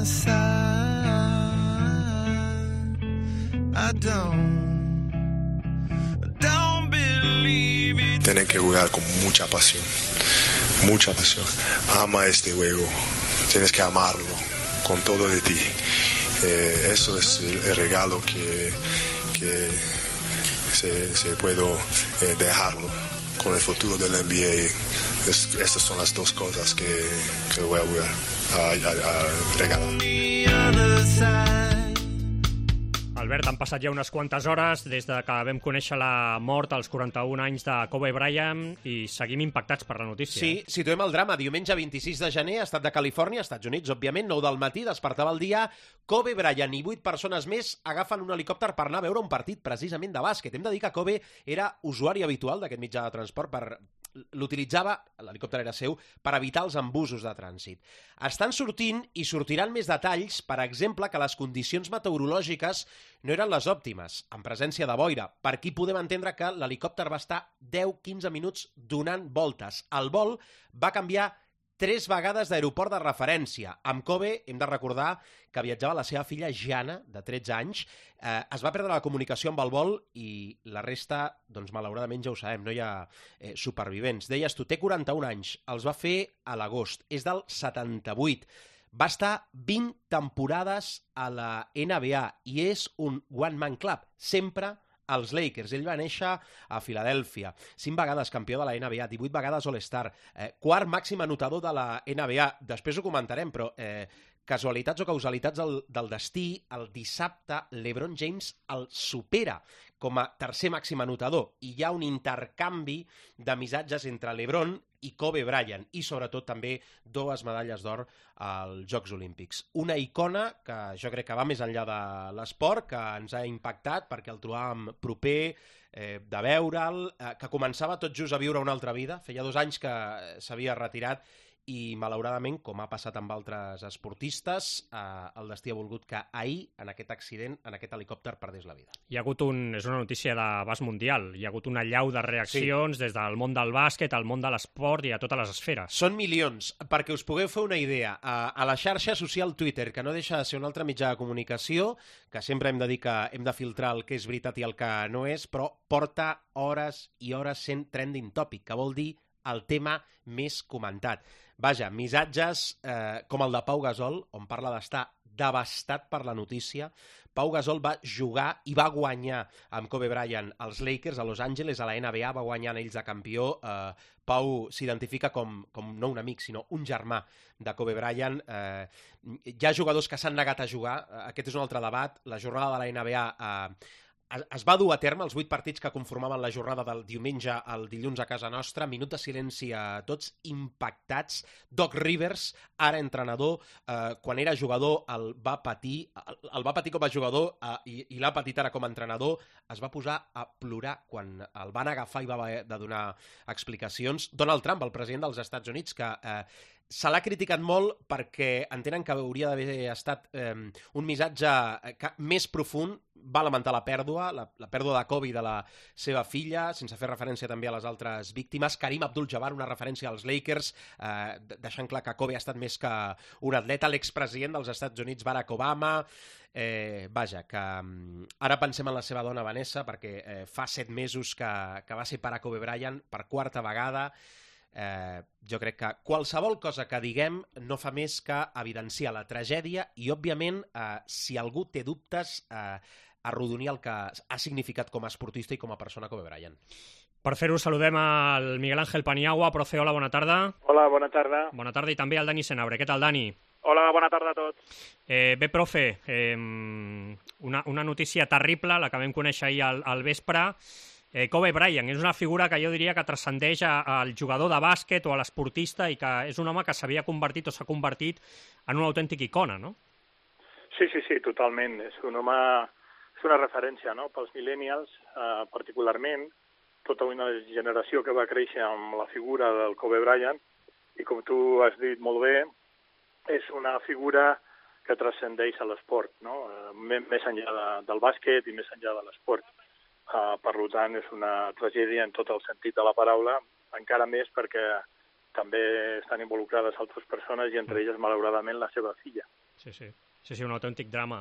my side. I don't believe it. Tienen que jugar con mucha pasión. Mucha pasión. Ama este juego. Tienes que amarlo con todo de ti. Eso es el regalo que se puede dejarlo con el futuro del NBA. Estas son las dos cosas que voy a regalar. Albert, han passat ja unes quantes hores des de que vam conèixer la mort als 41 anys de Kobe Bryant i seguim impactats per la notícia. Sí, situem el drama. Diumenge 26 de gener, estat de Califòrnia, Estats Units, òbviament, 9 del matí, despertava el dia, Kobe Bryant i 8 persones més agafen un helicòpter per anar a veure un partit precisament de bàsquet. Hem de dir que Kobe era usuari habitual d'aquest mitjà de transport l'utilitzava, l'helicòpter era seu, per evitar els embussos de trànsit. Estan sortint i sortiran més detalls, per exemple, que les condicions meteorològiques no eren les òptimes, en presència de boira. Per aquí podem entendre que l'helicòpter va estar 10-15 minuts donant voltes. El vol va canviar 3 vegades d'aeroport de referència. Amb Kobe hem de recordar que viatjava la seva filla Gianna, de 13 anys. Es va perdre la comunicació amb el vol i la resta, doncs malauradament ja ho sabem, no hi ha supervivents. Deies tu, té 41 anys, els va fer a l'agost, és del 78. Va estar 20 temporades a la NBA i és un one-man club, sempre als Lakers. Ell va néixer a Filadèlfia, 5 vegades campió de la NBA, 18 vegades All-Star, quart màxim anotador de la NBA. Després ho comentarem, però casualitats o causalitats del destí, el dissabte LeBron James el supera com a tercer màxim anotador i hi ha un intercanvi de missatges entre LeBron i Kobe Bryant i sobretot també 2 medalles d'or als Jocs Olímpics. Una icona que jo crec que va més enllà de l'esport, que ens ha impactat perquè el trobàvem proper, de veure'l, que començava tot just a viure una altra vida. Feia 2 anys que s'havia retirat i malauradament, com ha passat amb altres esportistes, el destí ha volgut que ahir, en aquest accident, en aquest helicòpter, perdés la vida. Hi ha hagut és una notícia d'abast mundial, hi ha hagut una allau de reaccions des del món del bàsquet, al món de l'esport i a totes les esferes. Són milions. Perquè us pugueu fer una idea, a la xarxa social Twitter, que no deixa de ser un altre mitjà de comunicació, que sempre hem de dir que hem de filtrar el que és veritat i el que no és, però porta hores i hores sent trending topic, que vol dir el tema més comentat. Vaja, missatges com el de Pau Gasol, on parla d'estar devastat per la notícia. Pau Gasol va jugar i va guanyar amb Kobe Bryant als Lakers a Los Angeles, a la NBA, va guanyar ells de campió. Pau s'identifica com no un amic, sinó un germà de Kobe Bryant. Hi ha jugadors que s'han negat a jugar, aquest és un altre debat. La jornada de la NBA es va dur a terme, els 8 partits que conformaven la jornada del diumenge al dilluns a casa nostra. Minut de silenci a tots, impactats. Doc Rivers, ara entrenador, quan era jugador el va patir com a jugador i l'ha patit ara com a entrenador. Es va posar a plorar quan el van agafar i va haver de donar explicacions. Donald Trump, el president dels Estats Units, que se l'ha criticat molt perquè entenen que hauria d'haver estat un missatge més profund. Va lamentar la pèrdua de Kobe i de la seva filla, sense fer referència també a les altres víctimes. Karim Abdul-Jabbar, una referència als Lakers, deixant clar que Kobe ha estat més que un atleta. L'expresident dels Estats Units, Barack Obama. Vaja, que ara pensem en la seva dona Vanessa, perquè fa 7 mesos que va ser pare Kobe Bryant per 4ª vegada. Jo crec que qualsevol cosa que diguem no fa més que evidenciar la tragèdia i, òbviament, si algú té dubtes, arrodonir el que ha significat com a esportista i com a persona Kobe Bryant. Per fer-ho saludem al Miguel Ángel Paniagua. Profe, hola, bona tarda. Hola, bona tarda. Bona tarda i també al Dani Senabre. Què tal, Dani? Hola, bona tarda a tots. Bé, profe, una notícia terrible, la que vam conèixer ahir al vespre. Kobe Bryant és una figura que jo diria que transcendeix al jugador de bàsquet o a l'esportista i que és un home que s'havia convertit o s'ha convertit en una autèntica icona, no? Sí, totalment. És un home, és una referència, no?, pels millennials, particularment, tota una generació que va créixer amb la figura del Kobe Bryant i, com tu has dit molt bé, és una figura que transcendeix a l'esport, no?, més enllà del bàsquet i més enllà de l'esport. Per tant, és una tragèdia en tot el sentit de la paraula, encara més perquè també estan involucrades altres persones i entre elles, malauradament, la seva filla. Sí, un autèntic drama.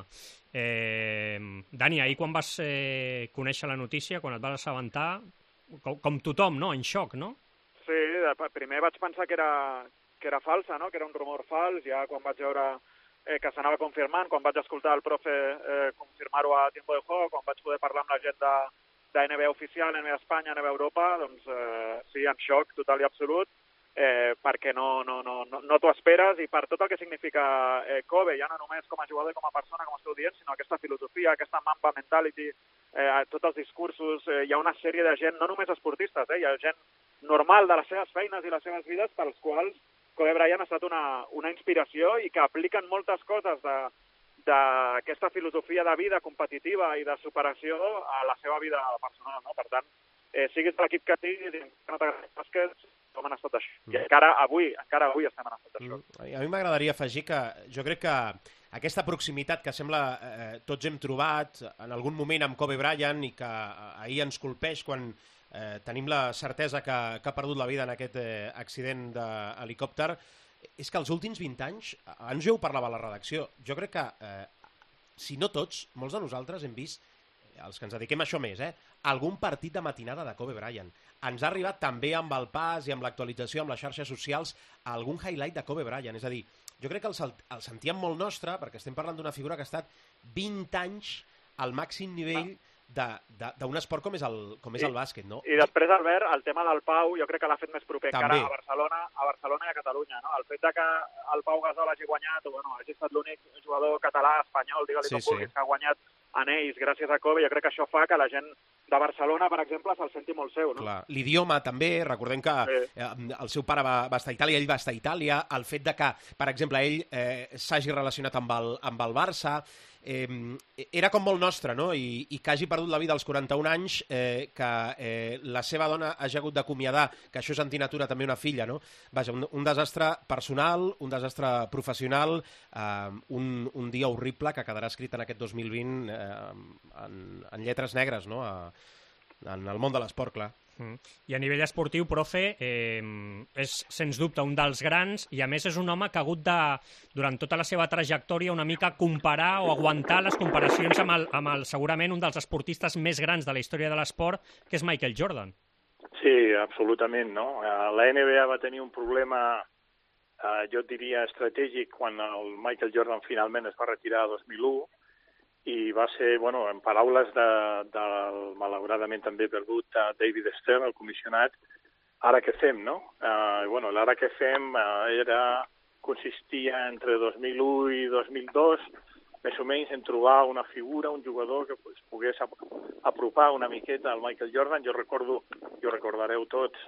Dani, ahir quan vas conèixer la notícia, quan et vas assabentar, com tothom, no?, en xoc, no? Sí, primer vaig pensar que era falsa, no?, que era un rumor fals, ja quan vaig veure que s'anava confirmant, quan vaig escoltar el profe confirmar-ho a Tiempo de Juego, quan vaig poder parlar amb la gent de NBA oficial, NBA Espanya, NBA Europa, doncs sí, en xoc total i absolut, perquè no t'ho esperes, i per tot el que significa Kobe, ja no només com a jugador i com a persona, com esteu dient, sinó aquesta filosofia, aquesta Mamba mentality, tots els discursos, hi ha una sèrie de gent, no només esportistes, hi ha gent normal de les seves feines i les seves vides pels quals Kobe Bryant ha estat una inspiració i que apliquen moltes coses d'aquesta filosofia de vida competitiva i de superació a la seva vida personal, no? Per tant, siguis de l'equip que siguis, no t'agrada el bàsquet, com han estat això. I encara avui estem en estat això. A mi m'agradaria afegir que jo crec que aquesta proximitat que sembla tots hem trobat en algun moment amb Kobe Bryant i que ahir ens colpeix quan tenim la certesa que ha perdut la vida en aquest accident d'helicòpter, és que els últims 20 anys, abans jo ho parlava a la redacció, jo crec que, si no tots, molts de nosaltres hem vist, els que ens dediquem a això més, algun partit de matinada de Kobe Bryant. Ens ha arribat també amb el pas i amb l'actualització, amb les xarxes socials, algun highlight de Kobe Bryant. És a dir, jo crec que el sentíem molt nostre, perquè estem parlant d'una figura que ha estat 20 anys al màxim nivell d'un esport com és el bàsquet, no? I després, Albert, el tema del Pau, jo crec que l'ha fet més proper encara a Barcelona i a Catalunya, no? El fet que el Pau Gasol hagi guanyat, o hagi estat l'únic jugador català, espanyol, digue-li com vulguis, que ha guanyat anells gràcies a Kobe, jo crec que això fa que la gent de Barcelona, per exemple, se'l senti molt seu, no? Clar. L'idioma també, recordem que el seu pare va estar a Itàlia, ell va estar a Itàlia, el fet de que, per exemple, ell s'hagi relacionat amb el Barça, era com molt nostre, no? I que hagi perdut la vida als 41 anys, que la seva dona hagi hagut d'acomiadar, que això és antinatura també una filla, no? Vaja, un desastre personal, un desastre professional, un dia horrible que quedarà escrit en aquest 2020 en lletres negres, no? En el món de l'esport, clar. I a nivell esportiu, profe, és sens dubte un dels grans i a més és un home que ha hagut de, durant tota la seva trajectòria, una mica comparar o aguantar les comparacions amb el segurament un dels esportistes més grans de la història de l'esport, que és Michael Jordan. Sí, absolutament, no? La NBA va tenir un problema, jo diria, estratègic quan el Michael Jordan finalment es va retirar a 2001, i va ser, en paraules del malauradament també perdut David Stern, el comissionat, ara què fem, no? L'ara què fem consistia entre 2001 i 2002, més o menys en trobar una figura, un jugador que pogués apropar una miqueta al Michael Jordan. Jo recordareu tots,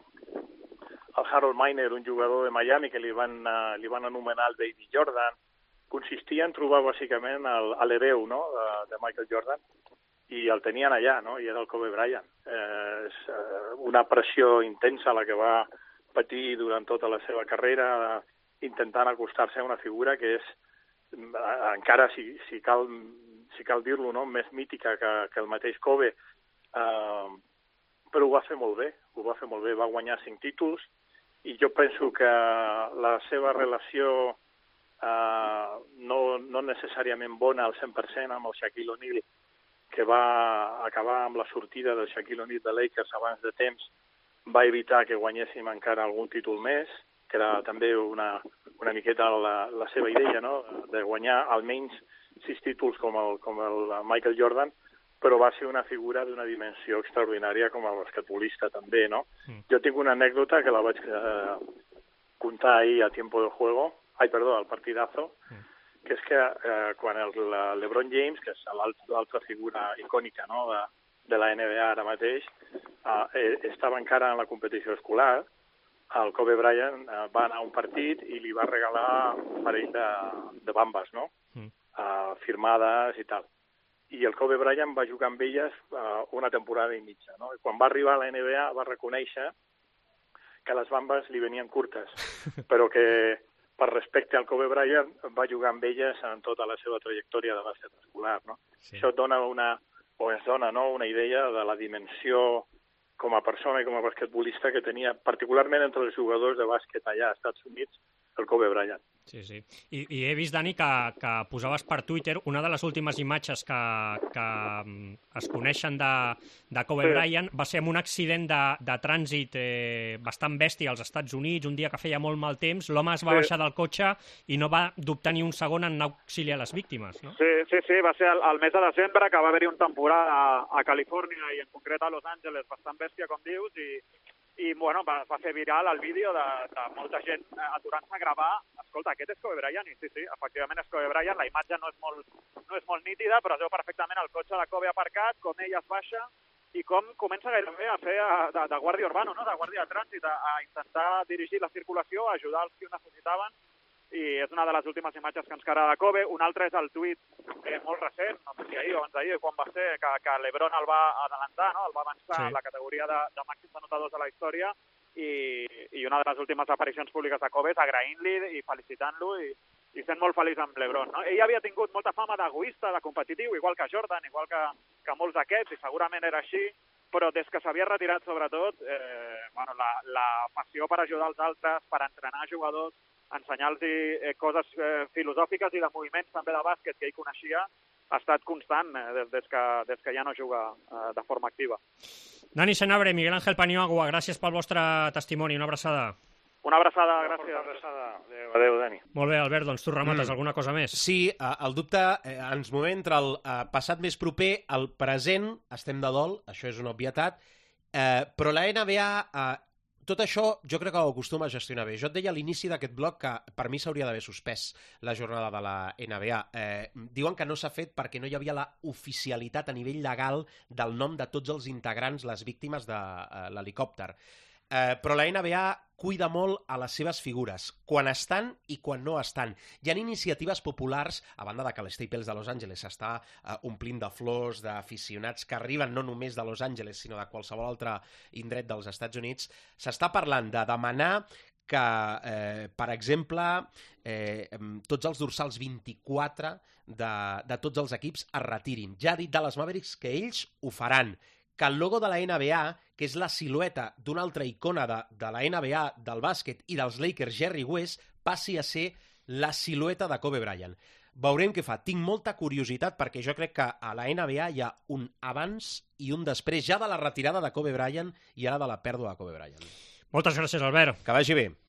el Harold Miner, un jugador de Miami que li van anomenar el Baby Jordan. Consistia en trobar bàsicament l'hereu, no?, de Michael Jordan, i el tenien allà, no?, i era el Kobe Bryant. És una pressió intensa la que va patir durant tota la seva carrera, intentant acostar-se a una figura que és, encara si cal dir-lo, no?, més mítica que el mateix Kobe, però ho va fer molt bé, va guanyar 5 títols, i jo penso que la seva relació no necessàriament bona al 100% amb el Shaquille O'Neal, que va acabar amb la sortida del Shaquille O'Neal de Lakers abans de temps, va evitar que guanyéssim encara algun títol més, que era també una miqueta la seva idea, no?, de guanyar almenys 6 títols com el Michael Jordan, però va ser una figura d'una dimensió extraordinària com a basquetbolista també, no? Jo tinc una anècdota que la vaig contar ahir a Tiempo de Juego, al partidazo, que és que quan el LeBron James, que és l'altra figura icònica, no?, de la NBA ara mateix, estava encara en la competició escolar, el Kobe Bryant va anar a un partit i li va regalar un parell de bambes, no?, firmades i tal. I el Kobe Bryant va jugar amb elles una temporada i mitja, no? I quan va arribar a la NBA va reconèixer que les bambes li venien curtes, però que per respecte al Kobe Bryant va jugar amb elles en tota la seva trajectòria de bàsquet escolar, no? Sí. Això et dona ens dona, no?, una idea de la dimensió com a persona i com a basquetbolista que tenia, particularment entre els jugadors de bàsquet allà als Estats Units, el Kobe Bryant. Sí, sí. I he vist, Dani, que posaves per Twitter una de les últimes imatges que es coneixen de Kobe Bryant va ser amb un accident de trànsit bastant bèstia als Estats Units, un dia que feia molt mal temps, l'home es va baixar del cotxe i no va dubtar ni un segon en anar a auxiliar les víctimes, no? Sí, va ser el mes de desembre que va haver-hi un temporal a Califòrnia i en concret a Los Angeles bastant bèstia, com dius, i bueno, va fer viral el vídeo de molta gent aturant-se a gravar. Escolta, aquest és Kobe Bryant, i sí, efectivament és Kobe Bryant, la imatge no és molt nítida, però es veu perfectament el cotxe de Kobe aparcat, com ell es baixa i com comença gairebé a fer de guàrdia urbano, no? De guàrdia de trànsit, a intentar dirigir la circulació, a ajudar els que ho necessitaven, i és una de les últimes imatges que ens queda de Kobe. Un altre és el tuit molt recent, no sé si ahir o abans d'ahir, quan va ser, que l'Ebron el va adelantar, no? El va avançar a la categoria de màxims anotadors de la història, i una de les últimes aparicions públiques de Kobe és agraint-li i felicitant-lo i sent molt feliç amb l'Ebron, no? Ell havia tingut molta fama d'egoista, de competitiu, igual que Jordan, igual que molts d'aquests, i segurament era així, però des que s'havia retirat, sobretot, la passió per ajudar els altres, per entrenar jugadors, ensenyar-los coses filosòfiques i de moviments també de bàsquet que ell coneixia, ha estat constant des que ja no juga de forma activa. Dani Senabre, Miguel Ángel Paniagua, gràcies pel vostre testimoni. Una abraçada. Una abraçada, gràcies. Adéu, Dani. Molt bé, Albert, doncs tu remates alguna cosa més. Sí, el dubte ens movem entre el passat més proper, el present, estem de dol, això és una obvietat, però la NBA... Tot això jo crec que ho acostuma a gestionar bé. Jo et deia a l'inici d'aquest bloc que per mi s'hauria d'haver suspès la jornada de la NBA. Diuen que no s'ha fet perquè no hi havia la oficialitat a nivell legal del nom de tots els integrants, les víctimes de l'helicòpter. Però la NBA cuida molt a les seves figures, quan estan i quan no estan. Hi ha iniciatives populars, a banda de que l'Staples de Los Angeles s'està omplint de flors, d'aficionats que arriben no només de Los Angeles, sinó de qualsevol altre indret dels Estats Units, s'està parlant de demanar que, per exemple, tots els dorsals 24 de tots els equips es retirin. Ja ha dit Dallas Mavericks que ells ho faran, que el logo de la NBA, que és la silueta d'una altra icona de la NBA, del bàsquet i dels Lakers, Jerry West, passi a ser la silueta de Kobe Bryant. Veurem què fa. Tinc molta curiositat perquè jo crec que a la NBA hi ha un abans i un després, ja de la retirada de Kobe Bryant i ara de la pèrdua de Kobe Bryant. Moltes gràcies, Albert. Que vagi bé.